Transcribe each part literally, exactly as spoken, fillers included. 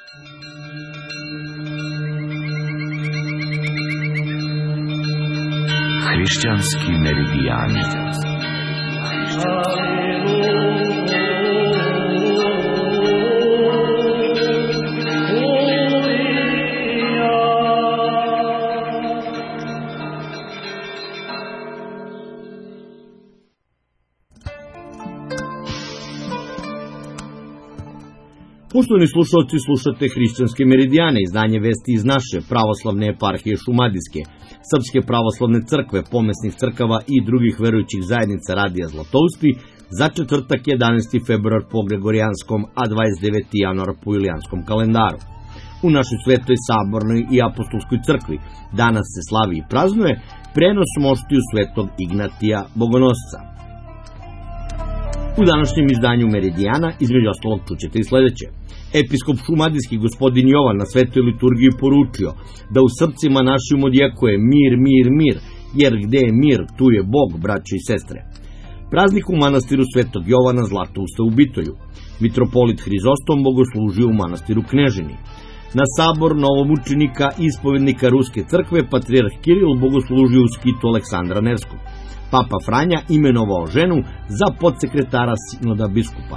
Hrišćanski meridijani. Poštovani slušalci, slušate Hrišćanske meridijane, izdanje vesti iz naše pravoslavne eparhije Šumadijske, Srpske pravoslavne crkve, pomesnih crkava i drugih verujućih zajednica Radija Zlatousti za četvrtak jedanaesti februar po Gregorijanskom, a dvadeset deveti januar po Julijanskom kalendaru. U našoj svetoj sabornoj i apostolskoj crkvi danas se slavi i praznuje prenos moštiju svetog Ignatija Bogonosca. U današnjem izdanju Meridijana između ostalog čućete i sledeće. Episkop Šumadijski gospodin Jovan na svetoj liturgiji poručio da u srcima našim odjekuje mir, mir, mir, jer gde je mir, tu je Bog, braće i sestre. Praznik u manastiru svetog Jovana Zlatousta u Bitolju. Mitropolit Hrizostom bogoslužio u manastiru Knežini. Na sabor novomučenika i ispovednika Ruske crkve patrijarh Kiril bogoslužio u skitu Aleksandra Nevskog. Papa Franja imenovao ženu za podsekretara sinoda biskupa.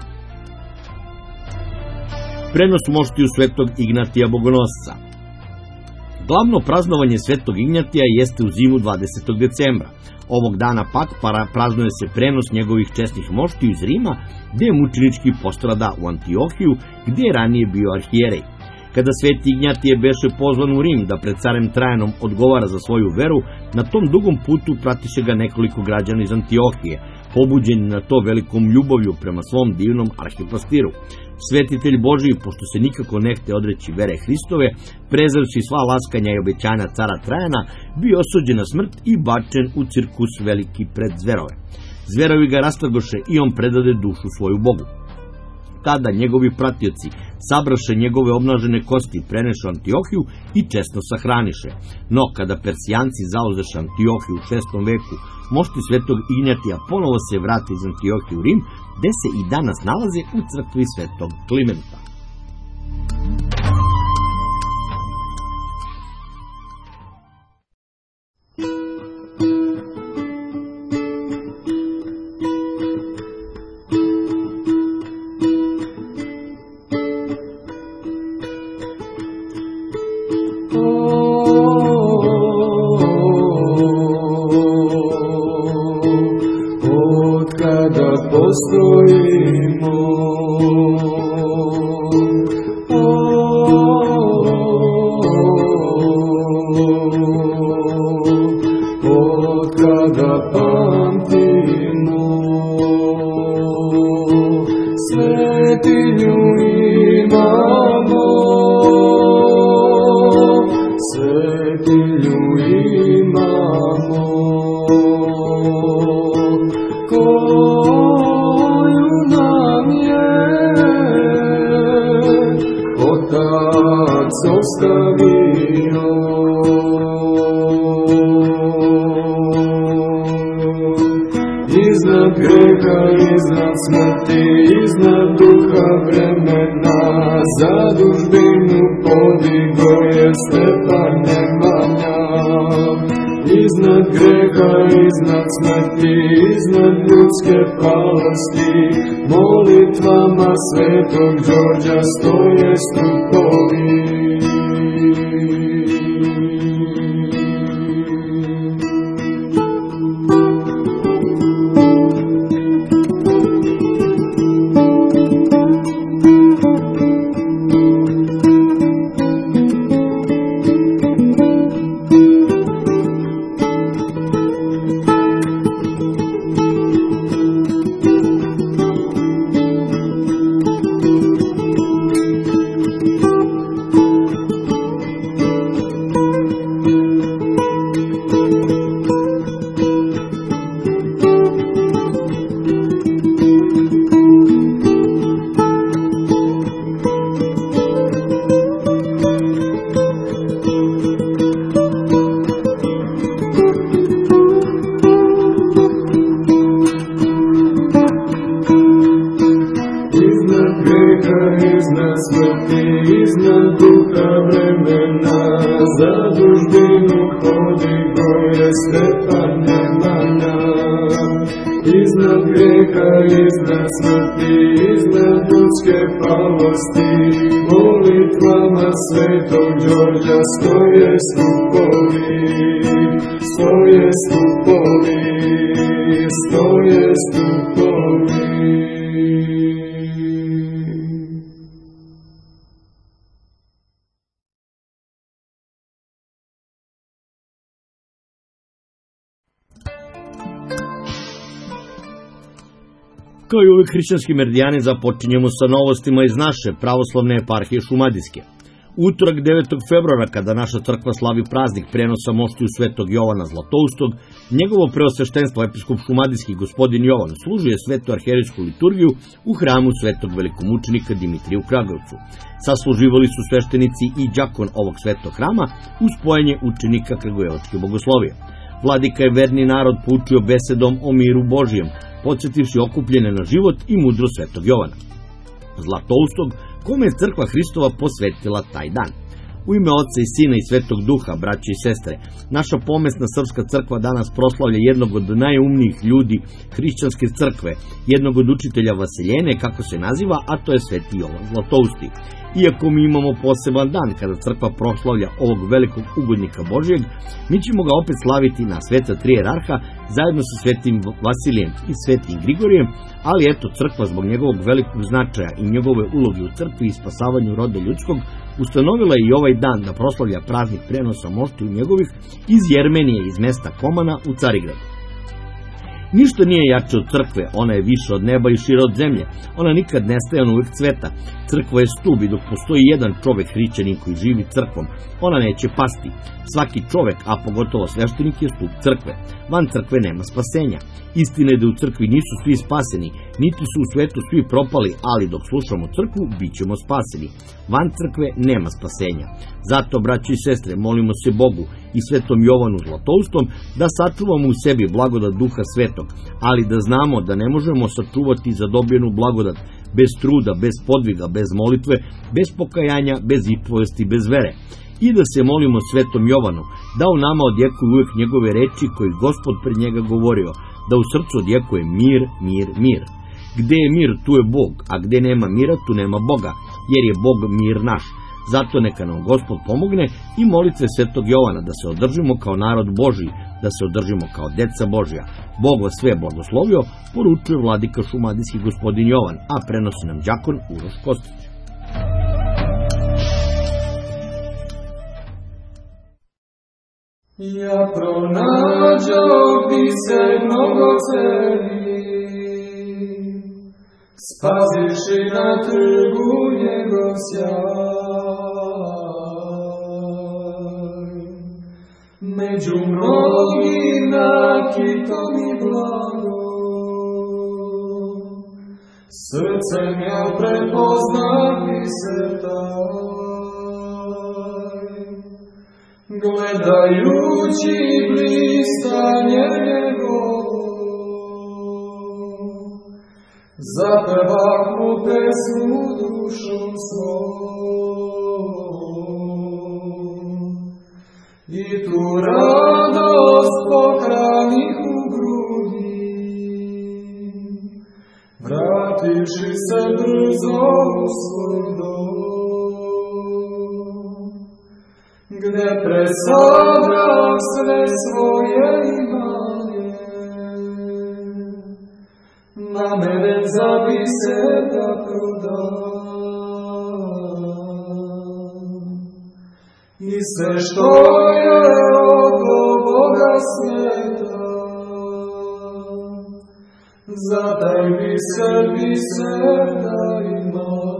Prenos moštiju svetog Ignatija Bogonosca. Glavno praznovanje svetog Ignatija jeste u zimu dvadesetog decembra. Ovog dana pak praznuje se prenos njegovih česnih moštiju iz Rima, gde je mučenički postrada u Antiohiju, gde je ranije bio arhijerej. Kada sveti Ignatije beše pozvan u Rim da pred carem Trajanom odgovara za svoju veru, na tom dugom putu pratiše ga nekoliko građana iz Antiohije, pobuđeni na to velikom ljubavlju prema svom divnom arhipastiru. Svetitelj Božiji, pošto se nikako ne hte odreći vere Hristove, prezrši sva laskanja i obećanja cara Trajana, bio osuđen na smrt i bačen u cirkus veliki pred zverove. Zverovi ga rastrgoše i on predade dušu svoju Bogu. Tada njegovi pratioci sabraše njegove obnažene kosti, preneše Antiohiju i česno sahraniše. No, kada Persijanci zauzeše Antiohiju u šestom veku, mošti svetog Ignatija ponovo se vrate iz Antiohije u Rim, gde se i danas nalaze u crkvi svetog Klimenta. Postojimo, od kada pamtimo, svetinju imamo, svetinju imamo, koju nam je Otac ostavio. Iznad greha, iznad smrti, iznad duha vremena, zadužbinu podigo je Stefan Nemanja. Iznad greha, iznad smrti, iznad ljudske palosti, molitvama svetog Đorđa stoje stupovi. iznad duha vremena, zadužbinu podigo je Stefan Nemanja. Iznad greha, iznad smrti, iznad ljudske palosti, molitvama Svetog Đorđa stoje stupovi, stoje stupovi, stoje stupovi. Kao i uvijek hrišćanski meridijani započinjemo sa novostima iz naše pravoslavne eparhije Šumadijske. Utorak devetog februara, kada naša crkva slavi praznik prenosa moštiju Svetog Jovana Zlatoustog, njegovo preosveštenstvo episkop Šumadijski gospodin Jovan služuje svetu arherejsku liturgiju u hramu Svetog velikomučenika Dimitrija u Kragujevcu. Sasluživali su sveštenici i đakon ovog svetog hrama uz spojenje učenika kragujevačke bogoslovije. Vladika je verni narod poučio besedom o miru Božijem, podsjetivši okupljene na život i mudro Svetog Jovana Zlatoustog, kome je crkva Hristova posvetila taj dan. U ime Oca i Sina i Svetog Duha, braće i sestre, naša pomesna srpska crkva danas proslavlja jednog od najumnijih ljudi hrišćanske crkve, jednog od učitelja Vasiljene, kako se naziva, a to je Sveti Jovan Zlatousti. Iako mi imamo poseban dan kada crkva proslavlja ovog velikog ugodnika Božijeg, mi ćemo ga opet slaviti na sveta tri jerarha zajedno sa Svetim Vasilijem i Svetim Grigorijem, ali eto, crkva zbog njegovog velikog značaja i njegove uloge u crkvi i spasavanju roda ljudskog ustanovila je i ovaj dan da proslavlja praznik prenosa moštiju njegovih iz Jermenije, iz mesta Komana u Carigradu. Ništa nije jače od crkve, ona je više od neba i šira od zemlje, ona nikad nestaje, ona uvijek cveta. Crkva je stub i dok postoji jedan čovek hrišćanin koji živi crkvom, ona neće pasti. Svaki čovek, a pogotovo sveštenik, je stub crkve. Van crkve nema spasenja. Istina je da u crkvi nisu svi spaseni, niti su u svetu svi propali, ali dok slušamo crkvu, bit ćemo spaseni. Van crkve nema spasenja. Zato, braći i sestre, molimo se Bogu i Svetom Jovanu Zlatoustom da sačuvamo u sebi blagodat Duha Svetog, ali da znamo da ne možemo sačuvati zadobljenu blagodat bez truda, bez podviga, bez molitve, bez pokajanja, bez itvojesti, bez vere. I da se molimo Svetom Jovanu da u nama odjekuju uvijek njegove reči koje Gospod pred njega govorio, da u srcu odjekuje mir, mir, mir. Gde je mir, tu je Bog, a gde nema mira, tu nema Boga, jer je Bog mir naš. Zato neka nam Gospod pomogne i molitve Svetog Jovana da se održimo kao narod Božiji, da se održimo kao deca Božja. Bog vas sve blagoslovio, poručuje vladika Šumadijski gospodin Jovan, a prenosi nam đakon Uroš Kostić. Ja pronađao biser mnogo celi, spaziši na trgu njegov sjaj. Među mnogim nakitom i blago, srcem ja prepoznam biser taj. Gledajući blistanje njegovo, zapevah mu pesmu dušom svojom. I tu radost pohranih u grudi, vrativši se brzo u svoj dom. Gde presadrah sve svoje imanje, nameren za biser da prodam. I sve što je od Boga sveta, za taj biser, biser da imam.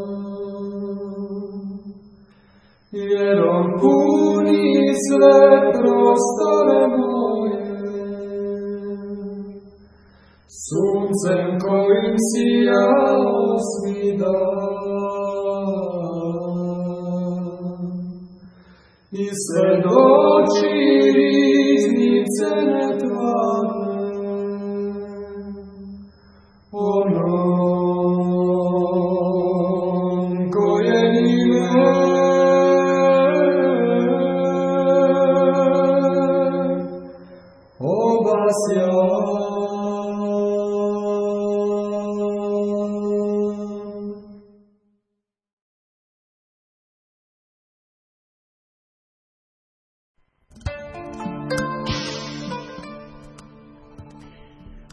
Jer on puni sve prostore moje, suncem kojim sija osmi dan. I svedoči riznice netvarne, onom koje ni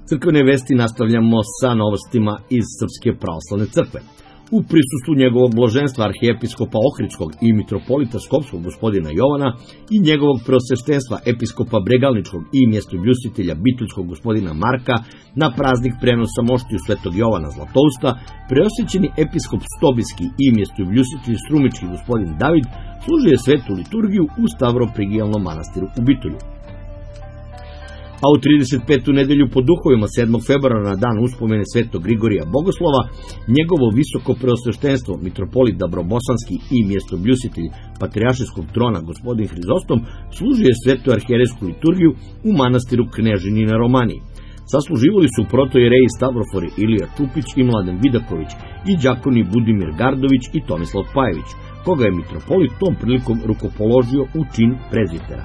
Crkvene vesti nastavljamo sa novostima iz Srpske pravoslavne crkve. U prisustvu njegovog blaženstva arhijepiskopa Ohridskog i mitropolita Skopskog gospodina Jovana i njegovog preosveštenstva episkopa Bregalničkog i mjestobljusitelja Bituljskog gospodina Marka na praznik prenosa moštiju svetog Jovana Zlatousta, preosvećeni episkop Stobijski i mjestobljusitelj Strumički gospodin David služuje svetu liturgiju u Stavroprigijalnom manastiru u Bitulju. A u trideset petu nedelju po duhovima sedmog februara na dan uspomene svetog Grigorija Bogoslova, njegovo visoko preosveštenstvo mitropolit Dabrobosanski i mjestobljusitelj patrijaršijskog trona gospodin Hrizostom služuje svetu arhijerejsku liturgiju u manastiru Knežini na Romaniji. Sasluživali su protojereji Stavrofori Ilija Čupić i Mladen Vidaković i đakoni Budimir Gardović i Tomislav Pajević, koga je mitropolit tom prilikom rukopoložio u čin prezbitera.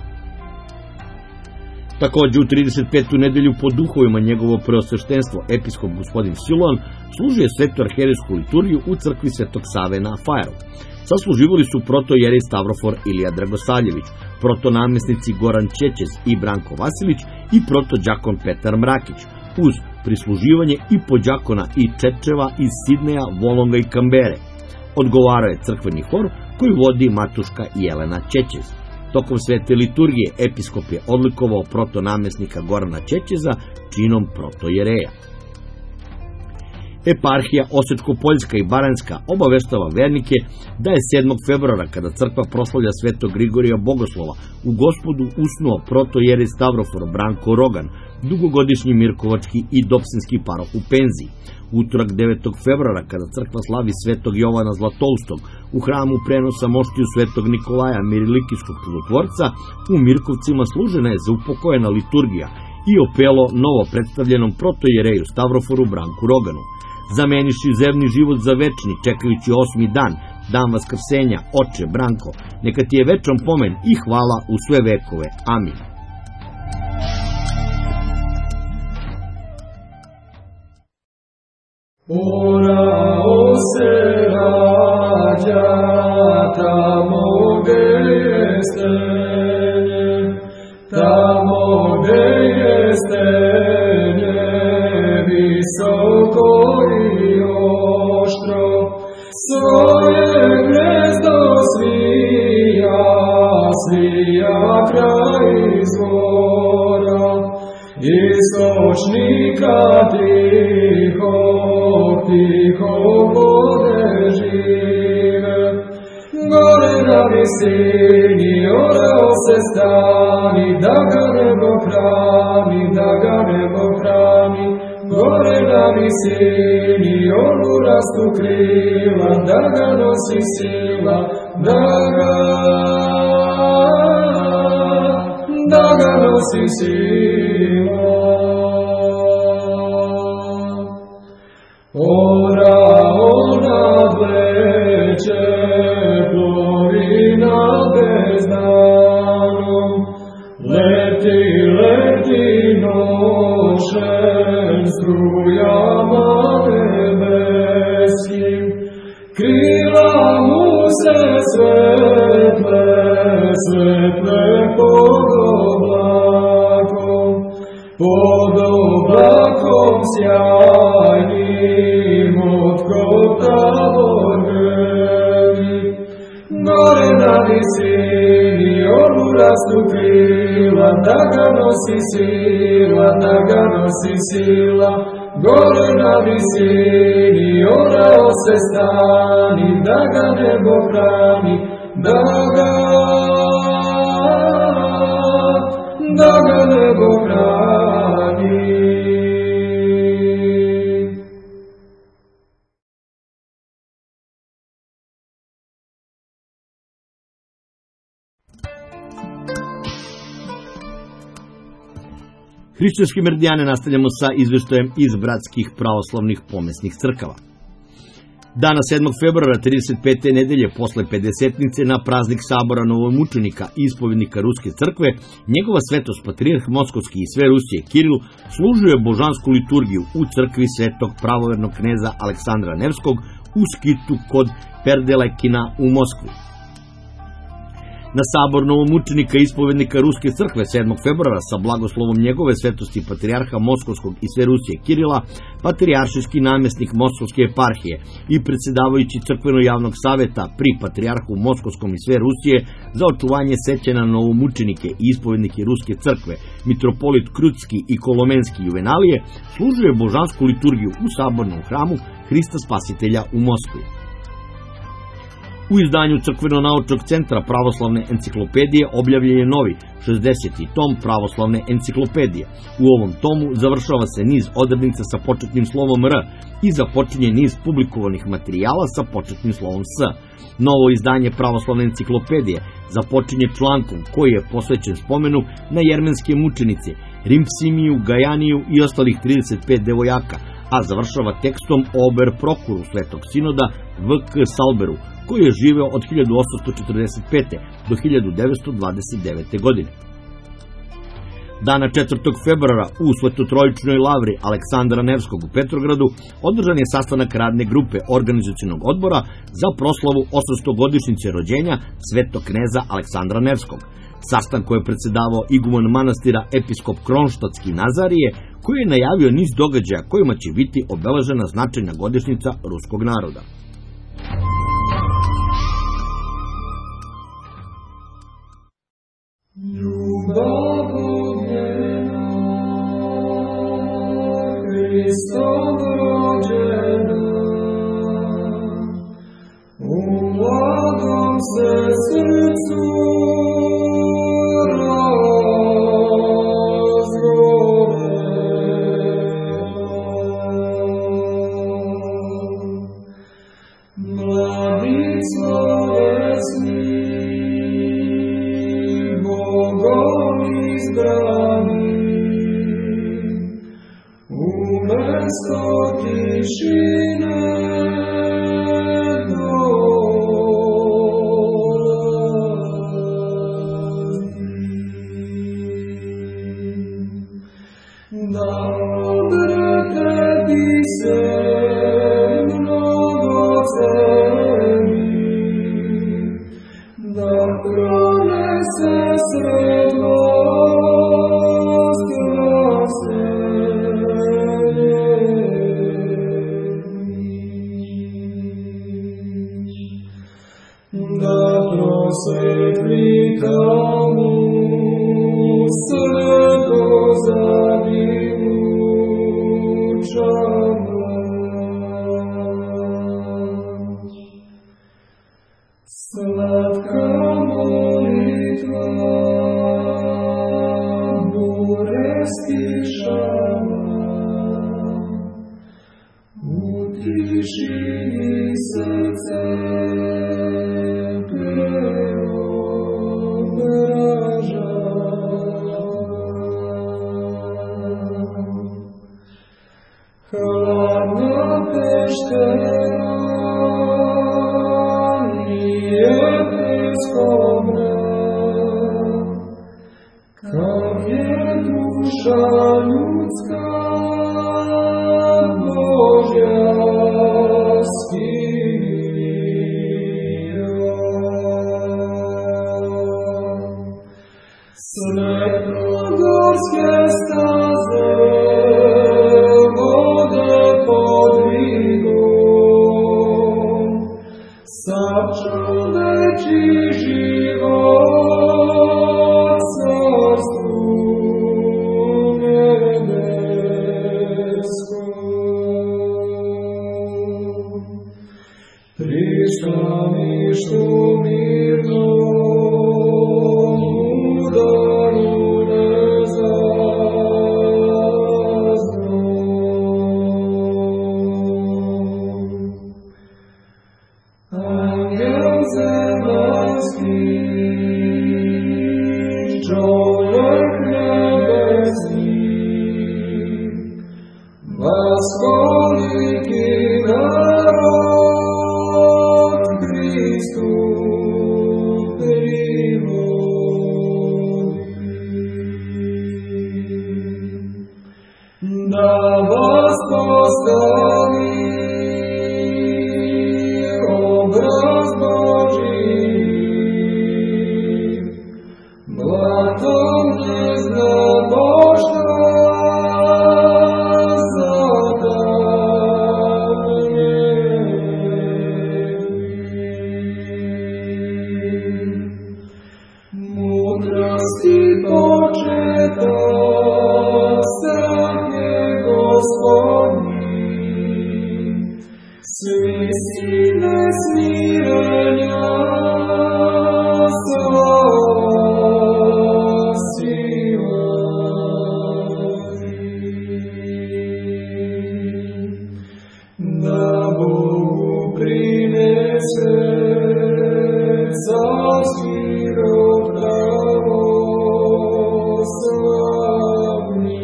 Također u trideset petu nedelju po duhovima njegovo preosveštenstvo episkop gospodin Siloan služuje svetu arhijerejsku liturgiju u crkvi Svetog Save na Fajeru. Sasluživali su protojerej Stavrofor Ilija Dragosavljević, protonamjesnici Goran Čečez i Branko Vasilić i protođakon Petar Mrakić, uz prisluživanje i podđakona i Čečeva iz Sidneja, Volonga i Kambere. Odgovarao je crkveni hor koji vodi matuška Jelena Čečez. Tokom svete liturgije episkop je odlikovao protonamjesnika Gorana Čečeza činom protojereja. Eparhija Osečko-Poljska i Baranjska obaveštava vernike da je sedmog februara, kada crkva proslavlja svetog Grigorija Bogoslova, u Gospodu usnuo protojerej Stavrofor Branko Rogan, dugogodišnji mirkovački i dopsinski paroh u penziji. Utorak devetog februara, kada crkva slavi svetog Jovana Zlatoustog, u hramu prenosa moštiju svetog Nikolaja Mirilikijskog čudotvorca, u Mirkovcima služena je zaupokojena liturgija i opelo novo predstavljenom protojereju Stavroforu Branku Roganu. Zameniši zemni život za večni, čekajući osmi dan, dan vaskrsenja, oče Branko, neka ti je večan pomen i hvala u sve vekove. Amin. Orao se rađa tamo gde je stenje, tamo gde je stenje, visoko i oštro, svoje gnezdo svija, svija kraj izvora, istočnika tiho, tiho vode žive. Gore na visini orao se stani, da ga nebo hrani, da ga nebo hrani. Gore na visini onu rastu krila, da ga nosi sila, da ga, da ga nosi sila. Orao nad leće, plovi nad bezdanom, leti, leti nošen strujama nebeskim, krila mu se svetle, svetle pod oblakom, pod oblakom sjajnim od Tabor grmi. Gore na visini onu rastu krila, da ga nosi sila, da ga nosi sila. Gore na visini orao se stani, da ga nebo hrani, da ga, da ga nebo hrani. Hrišćanski meridijane nastavljamo sa izveštajem iz bratskih pravoslavnih pomesnih crkava. Dana sedmog februara trideset pete nedelje posle pedesetnice na praznik sabora novomučenika i ispovednika Ruske crkve, njegova svetost patrijarh Moskovski i sve Rusije Kiril služuje božansku liturgiju u crkvi svetog pravovernog kneza Aleksandra Nevskog u Skitu kod Perdelekina u Moskvi. Na sabor novomučenika ispovednika Ruske crkve sedmog februara sa blagoslovom njegove svetosti patrijarha Moskovskog i sve Rusije Kirila, patrijaršijski namjesnik Moskovske eparhije i predsjedavajući crkveno-javnog saveta pri patrijarhu Moskovskom i sve Rusije za očuvanje sećanja na novomučenike i ispovednike Ruske crkve, mitropolit Krutski i Kolomenski Juvenalije, služuje božansku liturgiju u sabornom hramu Hrista Spasitelja u Moskvi. U izdanju Crkveno-naučnog centra pravoslavne enciklopedije objavljen je novi šezdeseti tom pravoslavne enciklopedije. U ovom tomu završava se niz odrednica sa početnim slovom R i započinje niz publikovanih materijala sa početnim slovom S. Novo izdanje pravoslavne enciklopedije započinje člankom koji je posvećen spomenu na jermenske mučenice Rimsimiju, Gajaniju i ostalih trideset pet devojaka, a završava tekstom o ober prokuru Svetog sinoda V K Salberu, koji je živeo od hiljadu osamsto četrdeset pete do hiljadu devetsto dvadeset devete. godine. Dana četvrtog februara u Svetotrojičnoj lavri Aleksandra Nevskog u Petrogradu održan je sastanak radne grupe organizacionog odbora za proslavu osamstogodišnjice rođenja svetog kneza Aleksandra Nevskog. Sastanku je predsedavao iguman manastira episkop Kronštatski Nazarije, koji je najavio niz događaja kojima će biti obeležena značajna godišnjica ruskog naroda. Ljubav ognjena, Hristom rođena, u mladom se srcu Obraz Boží zaziro pravoslavni.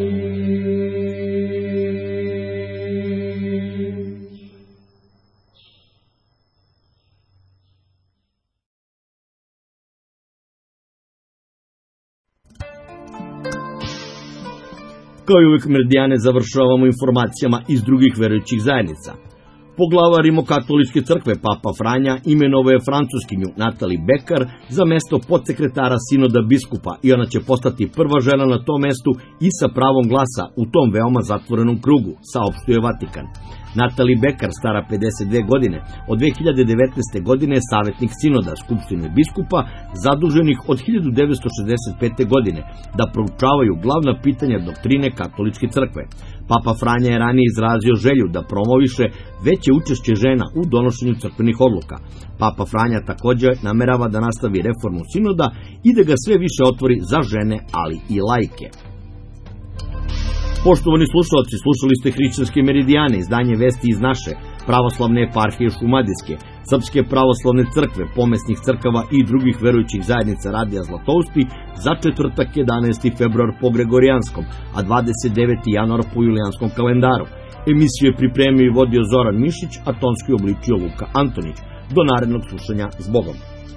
Kao i uvijek Meridijane završavamo informacijama iz drugih verujućih zajednica. Poglava Rimokatoličke crkve Papa Franja imenovao je Francuskinju Natali Bekar za mesto podsekretara sinoda biskupa i ona će postati prva žena na tom mestu i sa pravom glasa u tom veoma zatvorenom krugu, saopštio je Vatikan. Natali Bekar, stara pedeset dve godine, od dve hiljade devetnaeste. godine je savjetnik sinoda Skupštine biskupa zaduženih od hiljadu devetsto šezdeset pete. godine da proučavaju glavna pitanja doktrine katoličke crkve. Papa Franja je ranije izrazio želju da promoviše veće učešće žena u donošenju crkvenih odluka. Papa Franja također namerava da nastavi reformu sinoda i da ga sve više otvori za žene, ali i laike. Poštovani slušalci, slušali ste Hrišćanske meridijane, izdanje vesti iz naše pravoslavne eparhije Šumadijske, Srpske pravoslavne crkve, pomesnih crkava i drugih verujućih zajednica Radija Zlatousti za četvrtak jedanaesti februar po Gregorijanskom, a dvadeset deveti januar po Julijanskom kalendaru. Emisiju je pripremio i vodio Zoran Mišić, a tonski obličio Luka Antonić. Do narednog slušanja, s Bogom.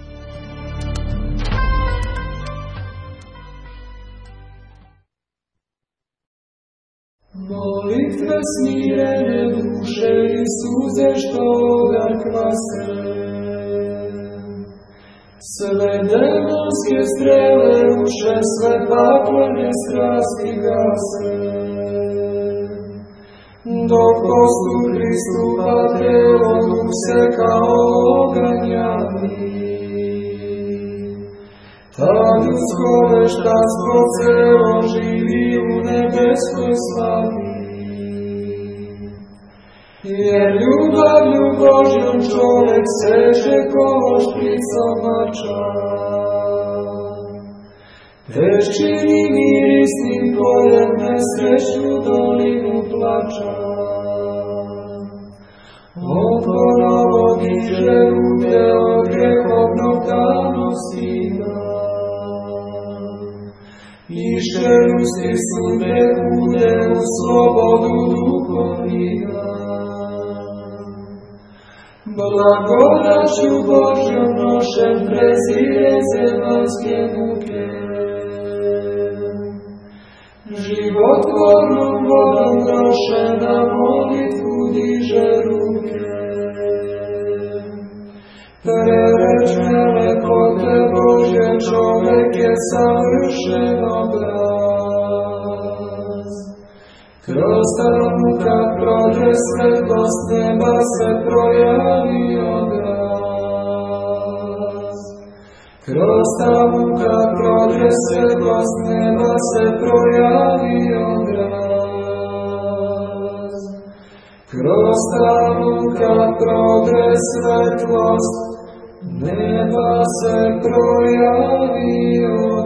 Molitve smirene duše i suze što ga kvase, sve demonske strele ruše, sve paklene strasti gase. Dok poslu Hristu Patrevo duh se kao oganj javi, tad ljudsko veštastvo celo živi u nebeskoj slavi. Jer ljubavlju Božjom čovek seže ko špricom mača, te čini mirisnim poljem nesrećnu dolinu plača. Okolo diže ruke od grehovnog danostina, i šerusti sude kude u slobodu duhovina. Blagodaću Božjom nošem prezire zemaljske muke, životvornom vodom groše na molitvu diže ruke. Prerečne lepote Božje čovek je savršen obraz. Kroz ta muka prođe svetlost neba, se projavi odraz. Kroz ta muka prođe svetlost neba, se projavi odraz. Kroz ta muka prođe svetlost neba, se projavi odraz.